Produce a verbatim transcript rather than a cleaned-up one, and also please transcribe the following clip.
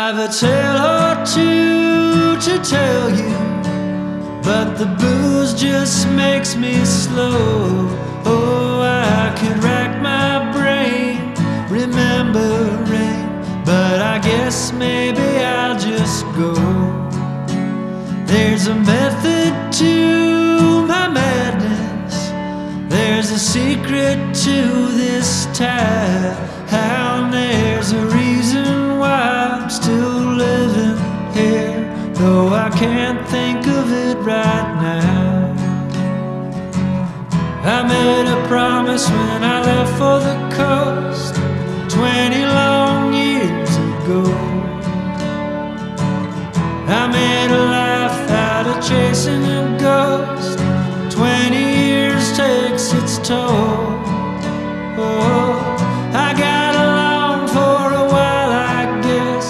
I've a tale or two to tell you, but the booze just makes me slow. Oh, I could rack my brain remembering, but I guess maybe I'll just go. There's a method to my madness, there's a secret to this town. There's a reason why I'm still living here, though I can't think of it right now. I made a promise when I left for the coast twenty long years ago. I made a life out of chasing a ghost. Twenty years takes its toll.